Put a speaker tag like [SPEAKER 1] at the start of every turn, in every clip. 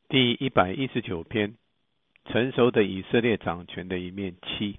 [SPEAKER 1] 第119篇，成熟的以色列掌权的一面7。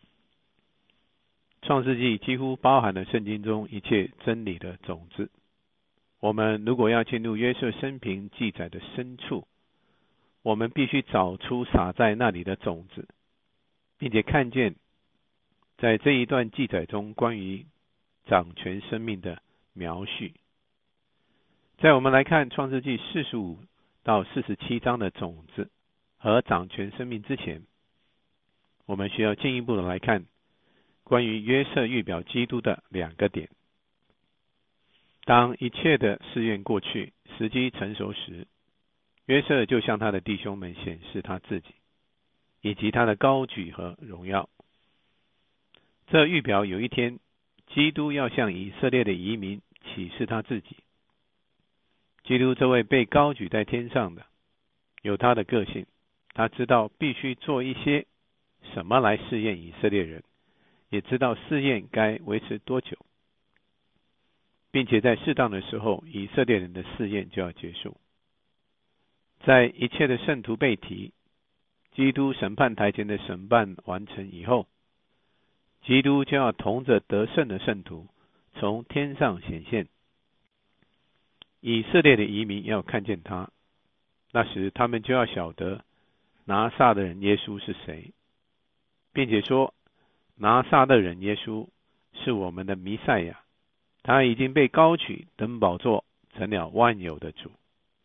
[SPEAKER 1] 创世纪几乎包含了圣经中一切真理的种子。我们如果要进入约瑟生平记载的深处，我们必须找出撒在那里的种子，并且看见在这一段记载中关于掌权生命的描叙。在我们来看创世纪45到47章的种子和掌权生命之前，我们需要进一步的来看关于约瑟预表基督的2个点。当一切的试验过去，时机成熟时，约瑟就向他的弟兄们显示他自己，以及他的高举和荣耀。这预表有一天，基督要向以色列的移民启示他自己。基督这位被高举在天上的，有他的个性，他知道必须做一些什么来试验以色列人，也知道试验该维持多久，并且在适当的时候，以色列人的试验就要结束。在一切的圣徒被提，基督审判台前的审判完成以后，基督就要同着得胜的圣徒从天上显现。以色列的移民要看见他，那时他们就要晓得拿撒勒人耶稣是谁，并且说拿撒勒人耶稣是我们的弥赛亚，他已经被高举登宝座，成了万有的主。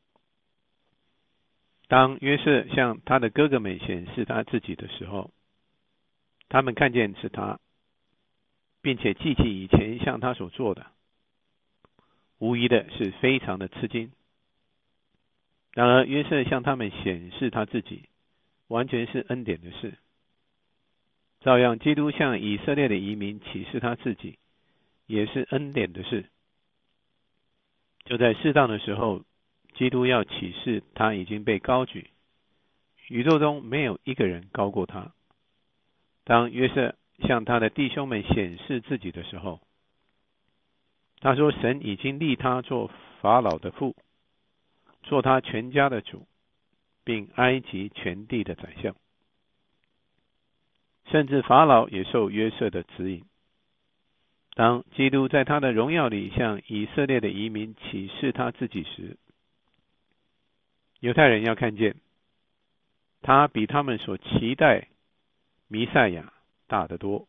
[SPEAKER 1] 当约瑟向他的哥哥们显示他自己的时候，他们看见是他，并且记起以前向他所做的，无疑的是非常的吃惊。然而约瑟向他们显示他自己，完全是恩典的事。照样基督向以色列的移民启示他自己，也是恩典的事。就在适当的时候，基督要启示他已经被高举，宇宙中没有一个人高过他。当约瑟向他的弟兄们显示自己的时候，他说神已经立他做法老的父，做他全家的主，并埃及全地的宰相。甚至法老也受约瑟的指引。当基督在他的荣耀里向以色列的移民启示他自己时，犹太人要看见他比他们所期待弥赛亚大得多。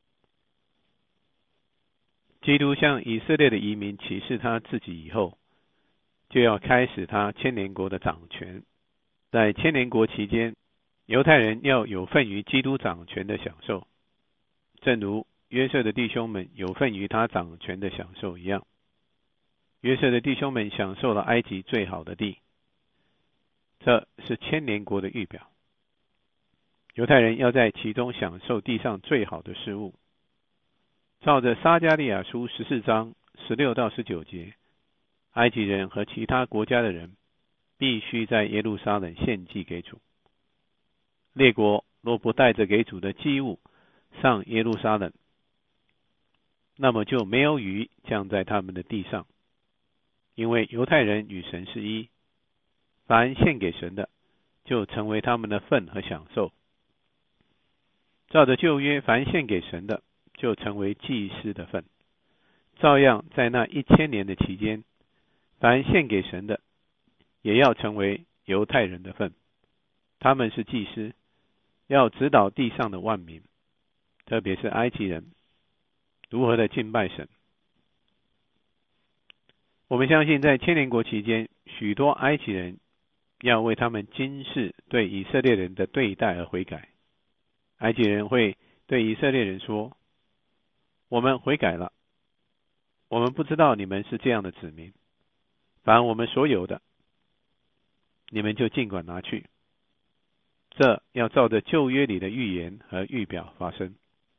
[SPEAKER 1] 基督向以色列的移民启示他自己以后，就要开始他千年国的掌权。在千年国期间，犹太人要有份于基督掌权的享受，正如约瑟的弟兄们有份于他掌权的享受一样。约瑟的弟兄们享受了埃及最好的地，这是千年国的预表。犹太人要在其中享受地上最好的事物。照着撒迦利亚书14章16到19节，埃及人和其他国家的人必须在耶路撒冷献祭给主。列国若不带着给主的祭物上耶路撒冷，那么就没有雨降在他们的地上，因为犹太人与神是一，凡献给神的就成为他们的份和享受。照着旧约，凡献给神的就成为祭司的份。照样在那1000年的期间，凡献给神的也要成为犹太人的份。他们是祭司，要指导地上的万民，特别是埃及人如何的敬拜神。我们相信在千年国期间，许多埃及人要为他们今世对以色列人的对待而悔改。埃及人会对以色列人说，我们悔改了，我们不知道你们是这样的子民，凡我们所有的，你们就尽管拿去。这要照着旧约里的预言和预表发生。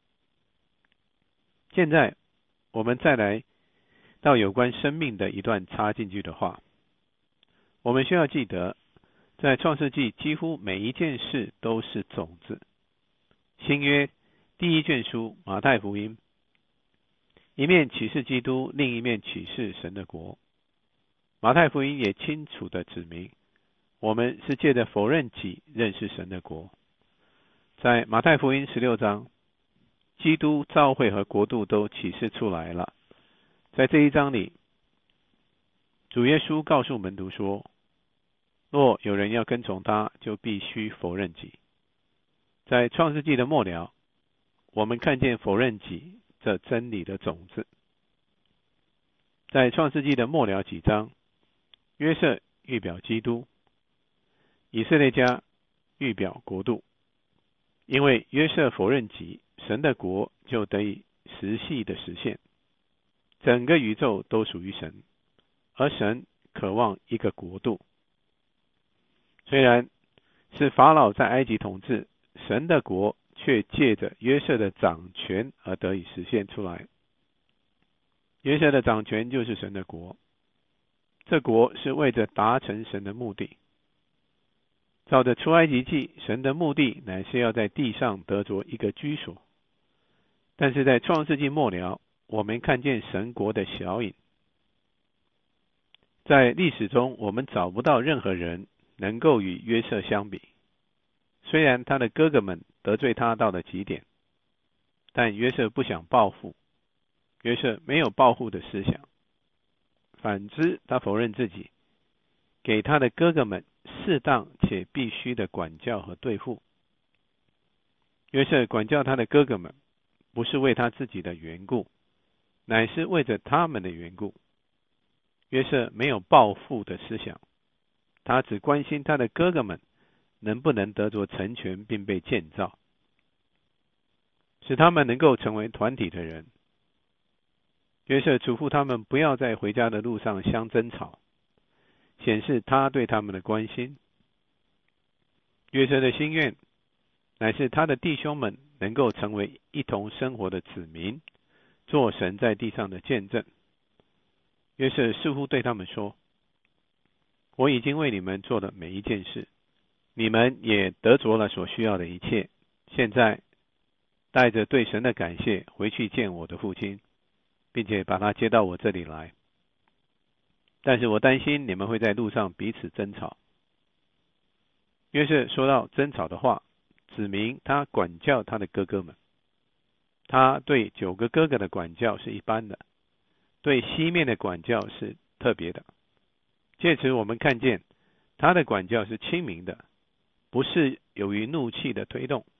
[SPEAKER 1] 现在我们再来到有关生命的一段插进去的话。我们需要记得，在创世纪几乎每一件事都是种子。新约第1卷书马太福音，一面启示基督，另一面启示神的国。马太福音也清楚地指明， 我们是借着否认己认识神的国。在马太福音16章，基督、教会和国度都启示出来了。在这一章里，主耶稣告诉门徒说，若有人要跟从他，就必须否认己。在创世纪的末了，我们看见否认己这真理的种子。在创世纪的末了几章，约瑟预表基督，以色列家预表国度。因为约瑟否认己，神的国就得以实际的实现。整个宇宙都属于神，而神渴望一个国度。虽然是法老在埃及统治，神的国却借着约瑟的掌权而得以实现出来。约瑟的掌权就是神的国，这国是为着达成神的目的。照着出埃及记，神的目的乃是要在地上得着一个居所。但是在创世纪末了，我们看见神国的小影。在历史中，我们找不到任何人能够与约瑟相比。虽然他的哥哥们得罪他到了极点，但约瑟不想报复。约瑟没有报复的思想，反之，他否认自己，给他的哥哥们适当且必须的管教和对付。约瑟管教他的哥哥们，不是为他自己的缘故，乃是为着他们的缘故。约瑟没有报复的思想，他只关心他的哥哥们能不能得着成全并被建造，使他们能够成为团体的人。约瑟嘱咐他们不要在回家的路上相争吵，显示他对他们的关心。约瑟的心愿乃是他的弟兄们能够成为一同生活的子民，做神在地上的见证。约瑟似乎对他们说，我已经为你们做了每一件事，你们也得着了所需要的一切，现在带着对神的感谢回去见我的父亲，并且把他接到我这里来。但是我担心你们会在路上彼此争吵。约瑟说到争吵的话，指明他管教他的哥哥们。他对9个哥哥的管教是一般的，对西面的管教是特别的。借此我们看见他的管教是亲民的，不是由于怒气的推动。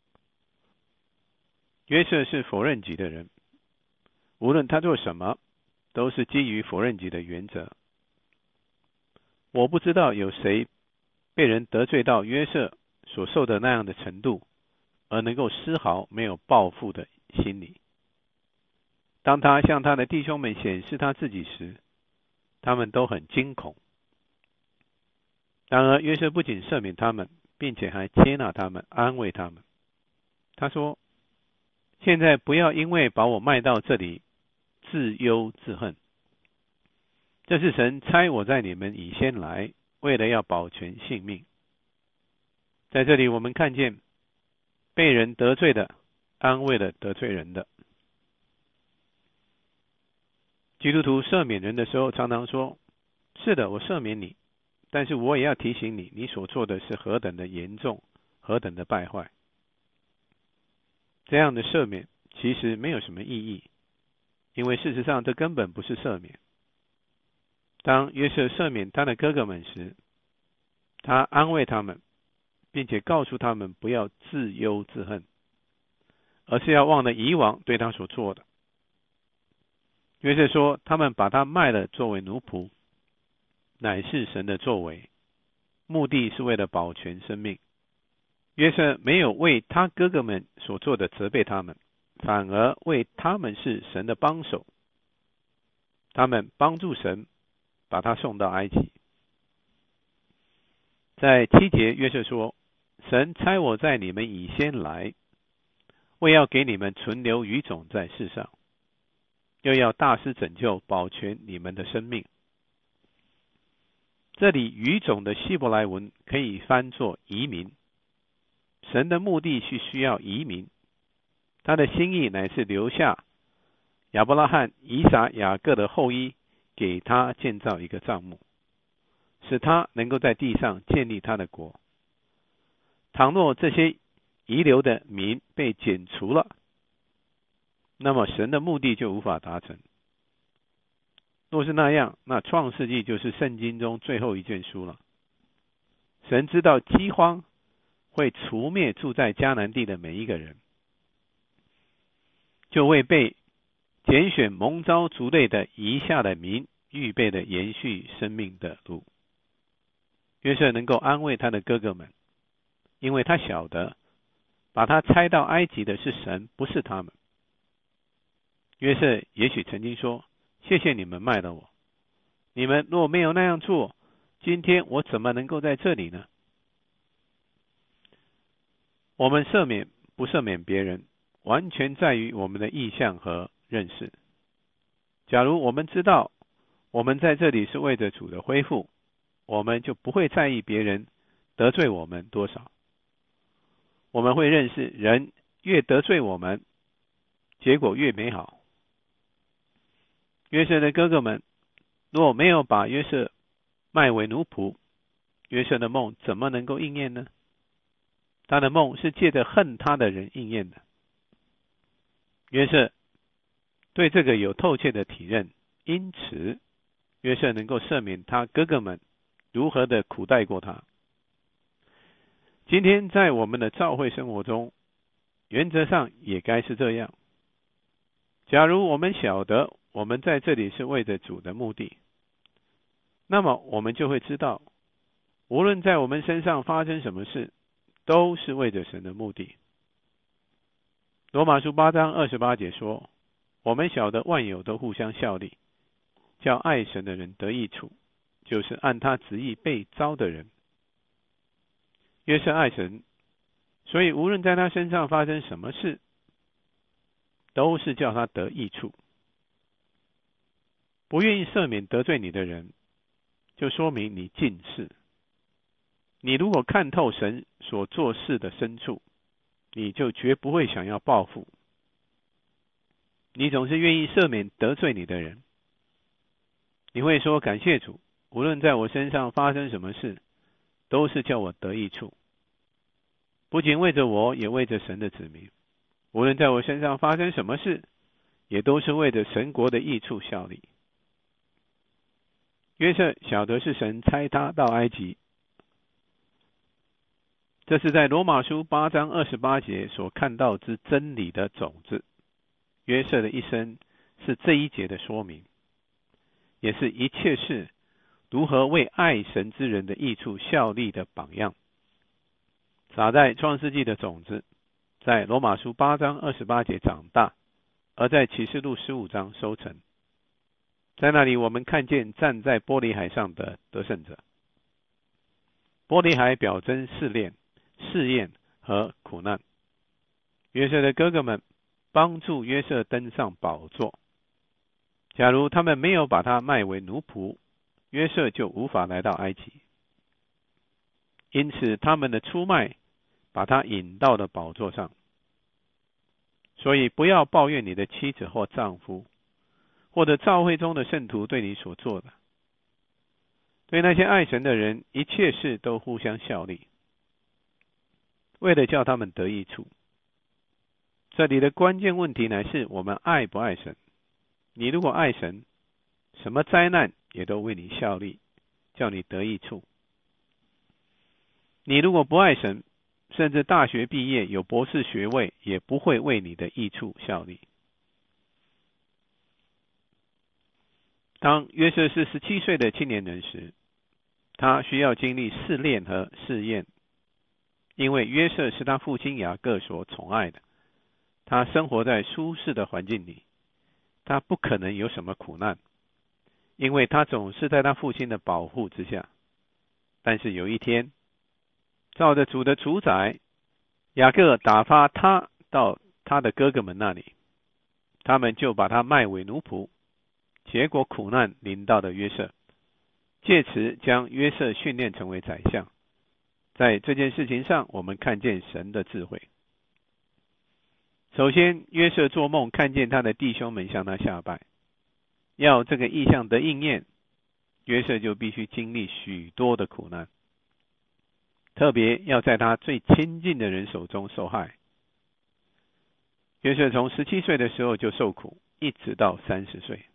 [SPEAKER 1] 约瑟是否认己的人，无论他做什么，都是基于否认己的原则。我不知道有谁被人得罪到约瑟所受的那样的程度，而能够丝毫没有报复的心理。当他向他的弟兄们显示他自己时，他们都很惊恐。然而约瑟不仅赦免他们，并且还接纳他们，安慰他们。他说，现在不要因为把我卖到这里自忧自恨，这是神差我在你们以先来，为了要保全性命。在这里我们看见被人得罪的安慰了得罪人的。基督徒赦免人的时候常常说，是的，我赦免你，但是我也要提醒你，你所做的是何等的严重，何等的败坏。这样的赦免其实没有什么意义，因为事实上这根本不是赦免。当约瑟赦免他的哥哥们时，他安慰他们，并且告诉他们不要自忧自恨，而是要忘了以往对他所做的。约瑟说，他们把他卖了作为奴仆，乃是神的作为，目的是为了保全生命。约瑟没有为他哥哥们所做的责备他们，反而为他们是神的帮手，他们帮助神把他送到埃及。在7节，约瑟说，神差我在你们以先来，为要给你们存留余种在世上，又要大施拯救，保全你们的生命。这里余种的希伯来文可以翻作移民。神的目的是需要移民，他的心意乃是留下亚伯拉罕、以撒、雅各的后裔，给他建造一个帐幕。 使他能够在地上建立他的国。倘若这些遗留的民被剪除了，那么神的目的就无法达成。若是那样，那创世纪就是圣经中最后一卷书了。神知道饥荒会除灭住在迦南地的每一个人，就为被拣选蒙召族类的遗下的民预备了延续生命的路。约瑟能够安慰他的哥哥们，因为他晓得把他差到埃及的是神，不是他们。约瑟也许曾经说，谢谢你们卖了我，你们若没有那样做，今天我怎么能够在这里呢？我们赦免不赦免别人，完全在于我们的意向和认识。假如我们知道我们在这里是为着主的恢复，我们就不会在意别人得罪我们多少。我们会认识人越得罪我们，结果越美好。约瑟的哥哥们若没有把约瑟卖为奴仆，约瑟的梦怎么能够应验呢？他的梦是借着恨他的人应验的。约瑟对这个有透彻的体认，因此约瑟能够赦免他哥哥们如何的苦待过他。今天在我们的教会生活中，原则上也该是这样。假如我们晓得我们在这里是为着主的目的，那么我们就会知道，无论在我们身上发生什么事，都是为着神的目的。罗马书8章28节说，我们晓得万有都互相效力，叫爱神的人得益处，就是按他旨意被召的人。约瑟爱神，所以无论在他身上发生什么事，都是叫他得益处。不愿意赦免得罪你的人，就说明你近视。你如果看透神所做事的深处，你就绝不会想要报复。你总是愿意赦免得罪你的人。你会说，感谢主，无论在我身上发生什么事，都是叫我得益处。不仅为着我，也为着神的子民。无论在我身上发生什么事，也都是为着神国的益处效力。约瑟晓得是神差他到埃及，这是在罗马书8章28节所看到之真理的种子。约瑟的一生是这一节的说明，也是一切事如何为爱神之人的益处效力的榜样。撒在创世纪的种子，在罗马书8章28节长大，而在启示录15章收成。在那里我们看见站在玻璃海上的得胜者。玻璃海表征试炼、试验和苦难。约瑟的哥哥们帮助约瑟登上宝座。假如他们没有把他卖为奴仆，约瑟就无法来到埃及。因此他们的出卖把他引到了宝座上。所以不要抱怨你的妻子或丈夫，或者教会中的圣徒对你所做的。对那些爱神的人，一切事都互相效力，为了叫他们得益处。这里的关键问题乃是我们爱不爱神。你如果爱神，什么灾难也都为你效力，叫你得益处。你如果不爱神，甚至大学毕业有博士学位，也不会为你的益处效力。当约瑟是17岁的青年人时，他需要经历试炼和试验，因为约瑟是他父亲雅各所宠爱的。他生活在舒适的环境里，他不可能有什么苦难，因为他总是在他父亲的保护之下。但是有一天，照着主的主宰，雅各打发他到他的哥哥们那里，他们就把他卖为奴仆。结果苦难临到的约瑟，借此将约瑟训练成为宰相。在这件事情上，我们看见神的智慧。首先，约瑟做梦看见他的弟兄们向他下拜，要这个意象得应验， 约瑟就必须经历许多的苦难，特别要在他最亲近的人手中受害。约瑟从17岁的时候就受苦，一直到30岁。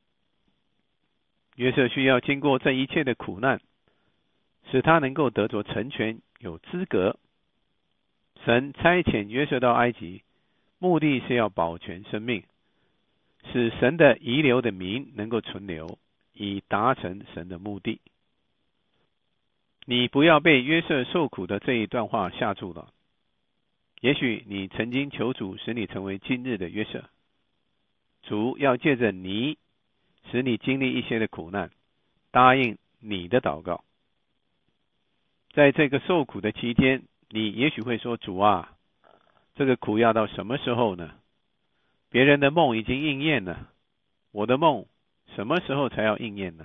[SPEAKER 1] 约瑟需要经过这一切的苦难，使他能够得着成全，有资格。神差遣约瑟到埃及，目的是要保全生命，使神的遗留的民能够存留，以达成神的目的。你不要被约瑟受苦的这一段话吓住了。也许你曾经求主使你成为今日的约瑟，主要借着你使你经历一些的苦难，答应你的祷告。在这个受苦的期间，你也许会说，主啊，这个苦要到什么时候呢？别人的梦已经应验了，我的梦什么时候才要应验呢？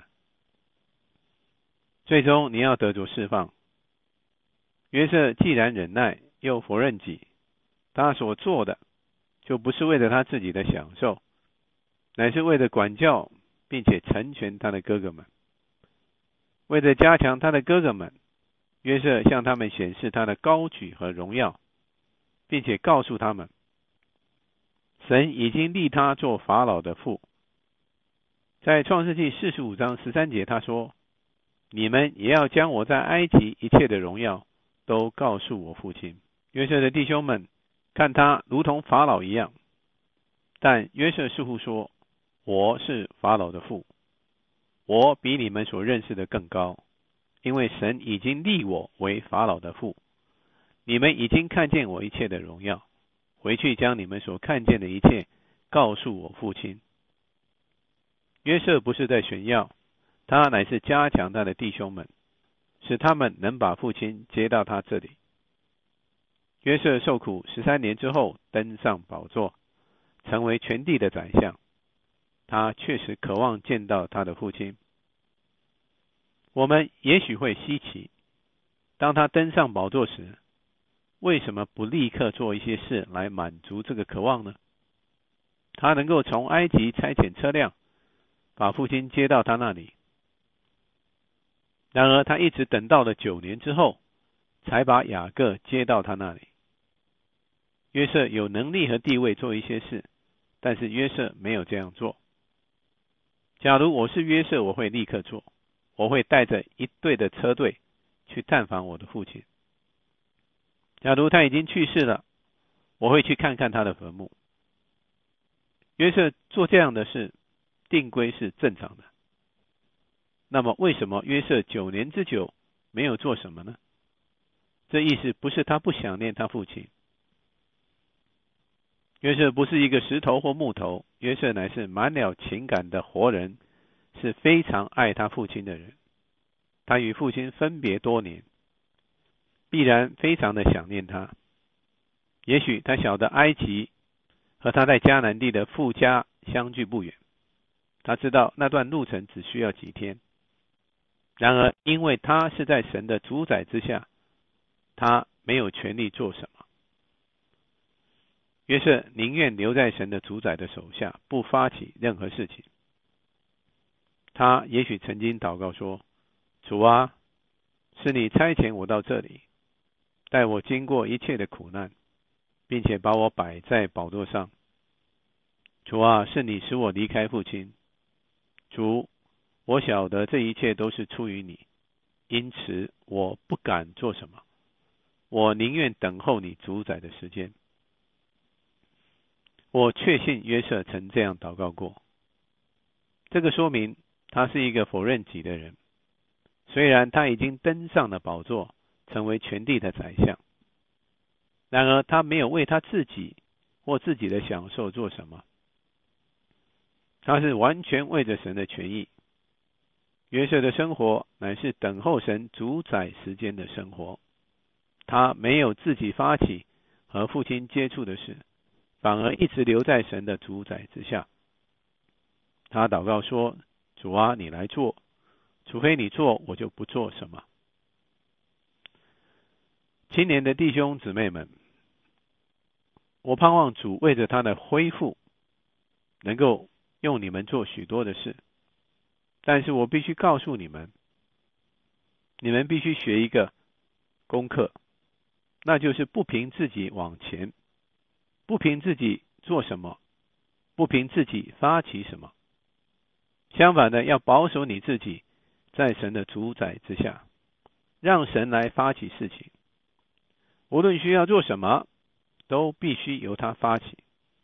[SPEAKER 1] 最终你要得着释放。约瑟既然忍耐又否认己，他所做的就不是为了他自己的享受，乃是为了管教并且成全他的哥哥们。为了加强他的哥哥们，约瑟向他们显示他的高举和荣耀，并且告诉他们，神已经立他做法老的父。在创世纪45章13节他说，你们也要将我在埃及一切的荣耀都告诉我父亲。约瑟的弟兄们看他如同法老一样，但约瑟似乎说，我是法老的父，我比你们所认识的更高，因为神已经立我为法老的父。你们已经看见我一切的荣耀，回去将你们所看见的一切告诉我父亲。约瑟不是在炫耀，他乃是加强他的弟兄们，使他们能把父亲接到他这里。约瑟受苦13年之后登上宝座，成为全地的宰相。他确实渴望见到他的父亲。我们也许会稀奇，当他登上宝座时，为什么不立刻做一些事来满足这个渴望呢？他能够从埃及差遣车辆，把父亲接到他那里。然而他一直等到了9年之后，才把雅各接到他那里。约瑟有能力和地位做一些事，但是约瑟没有这样做。假如我是约瑟，我会立刻做，我会带着一队的车队去探访我的父亲。假如他已经去世了，我会去看看他的坟墓。约瑟做这样的事，定规是正常的。那么为什么约瑟9年之久没有做什么呢？这意思不是他不想念他父亲。约瑟不是一个石头或木头，约瑟乃是满了情感的活人，是非常爱他父亲的人。他与父亲分别多年，必然非常的想念他。也许他晓得埃及和他在迦南地的父家相距不远，他知道那段路程只需要几天。然而因为他是在神的主宰之下，他没有权利做什么。约瑟宁愿留在神的主宰的手下，不发起任何事情。他也许曾经祷告说，主啊，是你差遣我到这里，带我经过一切的苦难，并且把我摆在宝座上。主啊，是你使我离开父亲。主，我晓得这一切都是出于你，因此我不敢做什么，我宁愿等候你主宰的时间。我确信约瑟曾这样祷告过。这个说明他是一个否认己的人，虽然他已经登上了宝座，成为全地的宰相，然而他没有为他自己或自己的享受做什么，他是完全为着神的权益。约瑟的生活乃是等候神主宰时间的生活，他没有自己发起和父亲接触的事，反而一直留在神的主宰之下。他祷告说，主啊，你来做，除非你做，我就不做什么。青年的弟兄姊妹们，我盼望主为着他的恢复，能够用你们做许多的事。 但是我必须告诉你们，你们必须学一个功课，那就是不凭自己往前，不凭自己做什么，不凭自己发起什么。相反的，要保守你自己在神的主宰之下，让神来发起事情。无论需要做什么，都必须由他发起。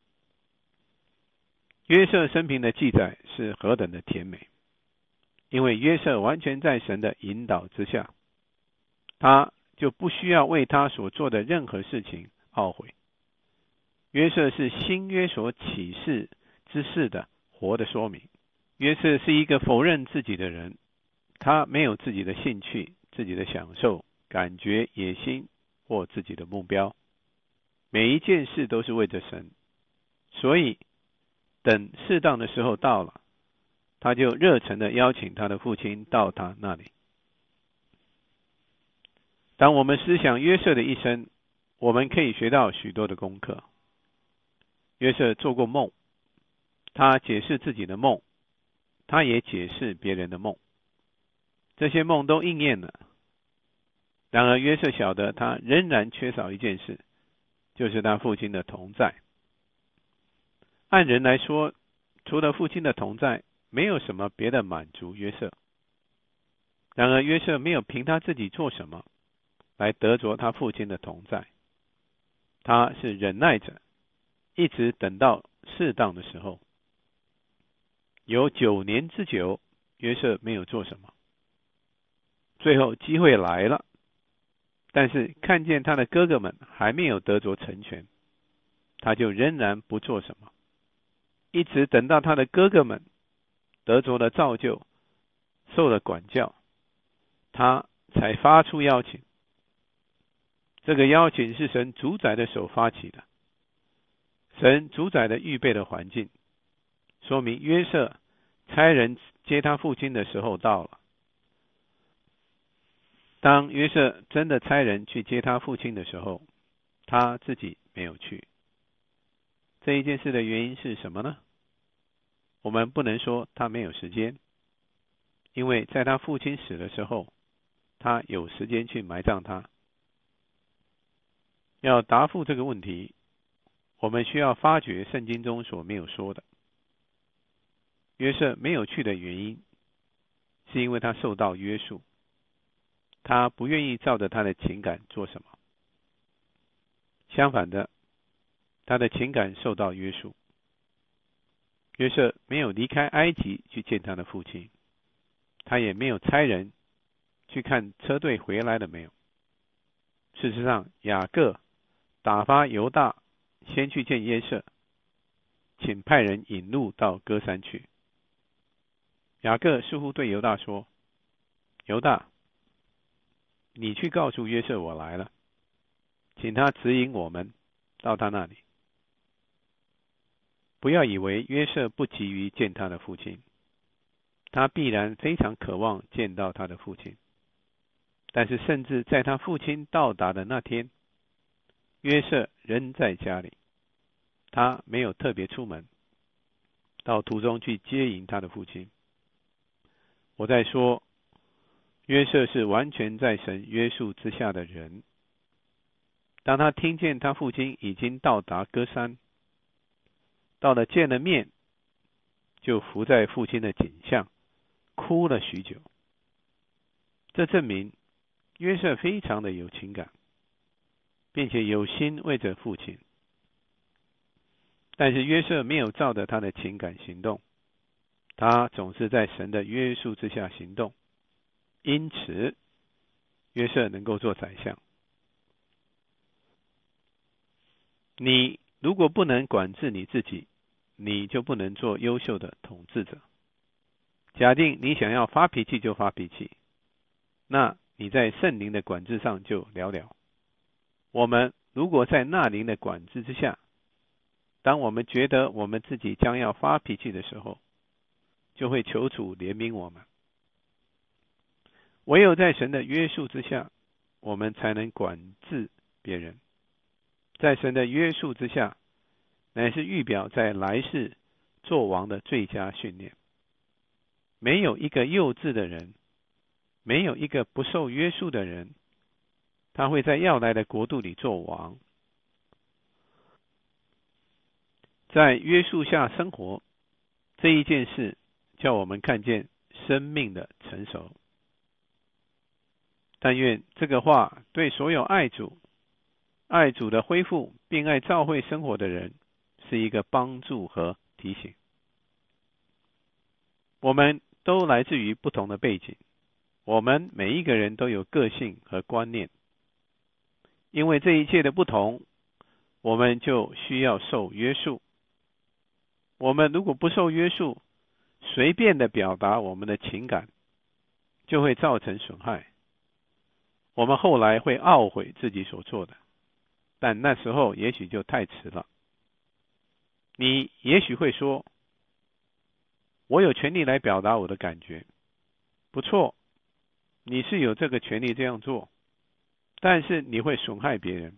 [SPEAKER 1] 约瑟生平的记载是何等的甜美，因为约瑟完全在神的引导之下，他就不需要为他所做的任何事情懊悔。约瑟是新约所启示之事的活的说明。约瑟是一个否认自己的人，他没有自己的兴趣、自己的享受、感觉、野心或自己的目标，每一件事都是为着神，所以等适当的时候到了，他就热诚的邀请他的父亲到他那里。当我们思想约瑟的一生，我们可以学到许多的功课。约瑟做过梦，他解释自己的梦，他也解释别人的梦，这些梦都应验了。然而约瑟晓得他仍然缺少一件事，就是他父亲的同在。按人来说，除了父亲的同在，没有什么别的满足约瑟。然而约瑟没有凭他自己做什么来得着他父亲的同在，他是忍耐着，一直等到适当的时候。有9年之久，约瑟没有做什么。最后机会来了，但是看见他的哥哥们还没有得着成全，他就仍然不做什么，一直等到他的哥哥们得着了造就，受了管教，他才发出邀请。这个邀请是神主宰的手发起的，神主宰的预备的环境，说明约瑟差人接他父亲的时候到了。当约瑟真的差人去接他父亲的时候，他自己没有去。这一件事的原因是什么呢？我们不能说他没有时间，因为在他父亲死的时候，他有时间去埋葬他。要答复这个问题，我们需要发掘圣经中所没有说的。约瑟没有去的原因，是因为他受到约束，他不愿意照着他的情感做什么。相反的，他的情感受到约束。约瑟没有离开埃及去见他的父亲，他也没有差人去看车队回来了没有。事实上，雅各打发犹大先去见约瑟，请派人引路到歌山去。雅各似乎对犹大说：犹大，你去告诉约瑟我来了，请他指引我们到他那里。不要以为约瑟不急于见他的父亲，他必然非常渴望见到他的父亲。但是甚至在他父亲到达的那天，约瑟仍在家里，他没有特别出门，到途中去接迎他的父亲。我在说，约瑟是完全在神约束之下的人。当他听见他父亲已经到达歌山，到了见了面，就伏在父亲的颈项，哭了许久。这证明约瑟非常的有情感，并且有心为着父亲。但是约瑟没有照着他的情感行动，他总是在神的约束之下行动，因此约瑟能够做宰相。你如果不能管制你自己，你就不能做优秀的统治者。假定你想要发脾气就发脾气，那你在圣灵的管制上就寥寥。我们如果在那灵的管制之下，当我们觉得我们自己将要发脾气的时候，就会求主怜悯我们。唯有在神的约束之下，我们才能管制别人。在神的约束之下，乃是预表在来世做王的最佳训练。 没有一个幼稚的人，没有一个不受约束的人，他会在要来的国度里做王。在约束下生活这一件事，叫我们看见生命的成熟。但愿这个话对所有爱主的恢复，并爱教会生活的人，是一个帮助和提醒。我们都来自于不同的背景，我们每一个人都有个性和观念，因为这一切的不同，我们就需要受约束。我们如果不受约束，随便的表达我们的情感，就会造成损害。我们后来会懊悔自己所做的，但那时候也许就太迟了。你也许会说，我有权利来表达我的感觉。不错，你是有这个权利这样做，但是你会损害别人。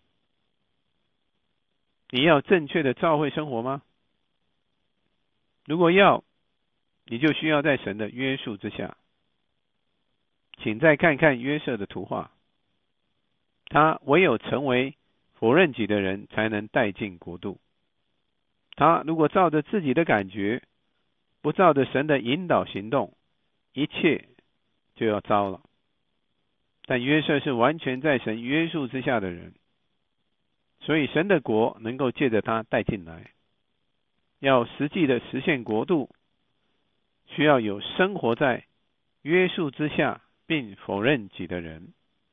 [SPEAKER 1] 你要正确的教会生活吗？如果要，你就需要在神的约束之下。请再看看约瑟的图画，他唯有成为否认己的人，才能带进国度。他如果照着自己的感觉，不照着神的引导行动，一切就要糟了。但约瑟是完全在神约束之下的人，所以神的国能够借着他带进来。要实际的实现国度，需要有生活在约束之下并否认己的人。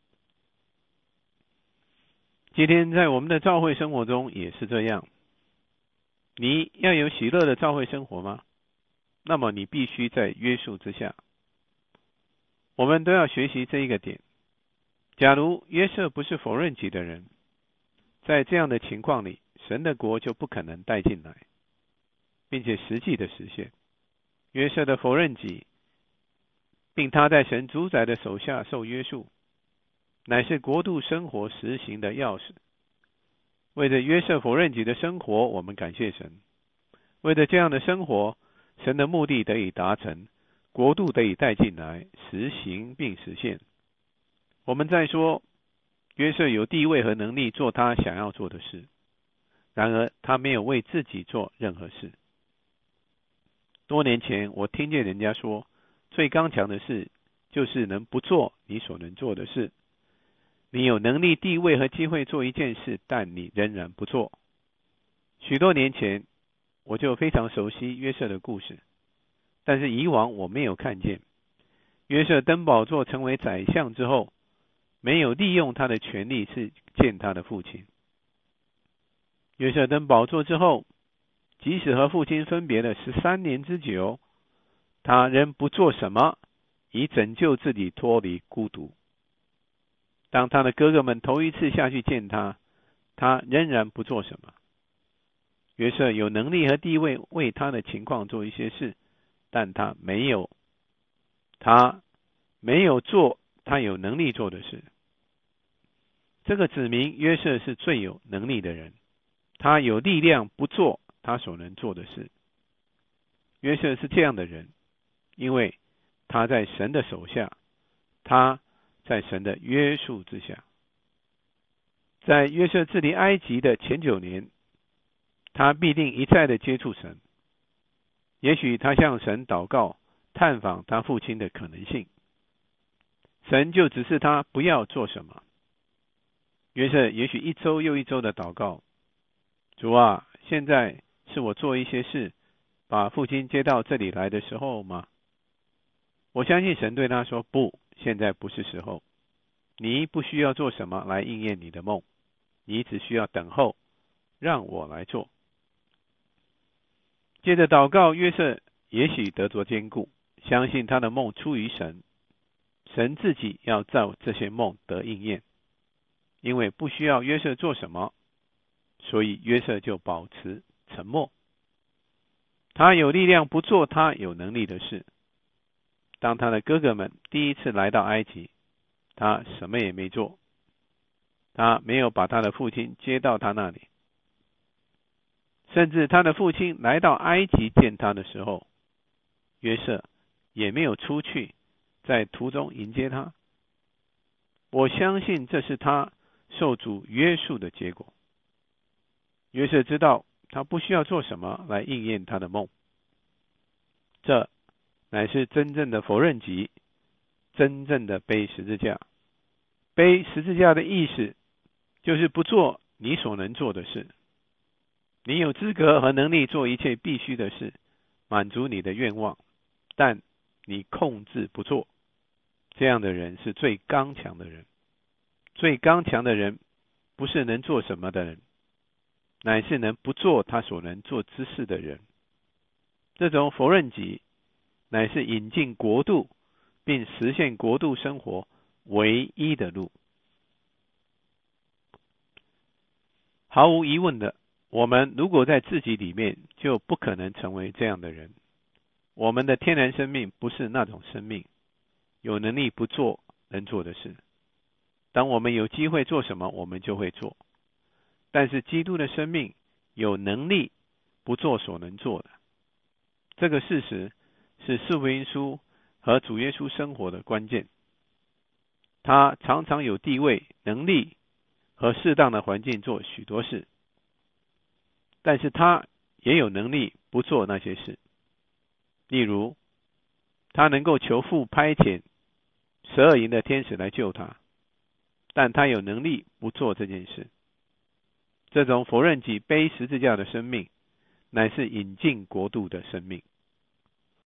[SPEAKER 1] 今天在我们的教会生活中也是这样。你要有喜乐的教会生活吗？那么你必须在约束之下。我们都要学习这一个点。假如约瑟不是否认己的人，在这样的情况里，神的国就不可能带进来，并且实际的实现。约瑟的否认己，并他在神主宰的手下受约束，乃是国度生活实行的钥匙。为着约瑟否认己的生活，我们感谢神。为着这样的生活，神的目的得以达成，国度得以带进来，实行并实现。我们再说，约瑟有地位和能力做他想要做的事，然而他没有为自己做任何事。多年前我听见人家说，最刚强的事就是能不做你所能做的事。你有能力、地位和机会做一件事，但你仍然不做。许多年前我就非常熟悉约瑟的故事，但是以往我没有看见约瑟登宝座成为宰相之后，没有利用他的权利去见他的父亲。约瑟登宝座之后，即使和父亲分别了13年之久，他仍不做什么以拯救自己脱离孤独。当他的哥哥们头一次下去见他，他仍然不做什么。约瑟有能力和地位为他的情况做一些事，但他没有做他有能力做的事。这个指明约瑟是最有能力的人，他有力量不做他所能做的事。约瑟是这样的人，因为他在神的手下，他在神的约束之下。在约瑟治理埃及的前9年，他必定一再的接触神。也许他向神祷告，探访他父亲的可能性。神就指示他不要做什么。约瑟也许一周又一周的祷告，主啊，现在是我做一些事，把父亲接到这里来的时候吗？我相信神对他说，不，现在不是时候。你不需要做什么来应验你的梦，你只需要等候，让我来做。接着祷告，约瑟也许得着坚固，相信他的梦出于神，神自己要照这些梦得应验。因为不需要约瑟做什么，所以约瑟就保持沉默。他有力量不做他有能力的事。当他的哥哥们第一次来到埃及，他什么也没做，他没有把他的父亲接到他那里。甚至他的父亲来到埃及见他的时候，约瑟也没有出去，在途中迎接他。我相信这是他受主约束的结果。约瑟知道他不需要做什么来应验他的梦，这乃是真正的否认级，真正的背十字架。背十字架的意思就是不做你所能做的事。你有资格和能力做一切必须的事，满足你的愿望，但你控制不做。这样的人是最刚强的人。最刚强的人不是能做什么的人，乃是能不做他所能做之事的人。这种否认级乃是引进国度并实现国度生活唯一的路。毫无疑问的，我们如果在自己里面，就不可能成为这样的人。我们的天然生命不是那种生命，有能力不做能做的事。当我们有机会做什么，我们就会做。但是基督的生命有能力不做所能做的。这个事实是四福音书和主耶稣生活的关键。他常常有地位、能力和适当的环境做许多事，但是他也有能力不做那些事。例如，他能够求父派遣12营的天使来救他，但他有能力不做这件事。这种否认己背十字架的生命，乃是引进国度的生命。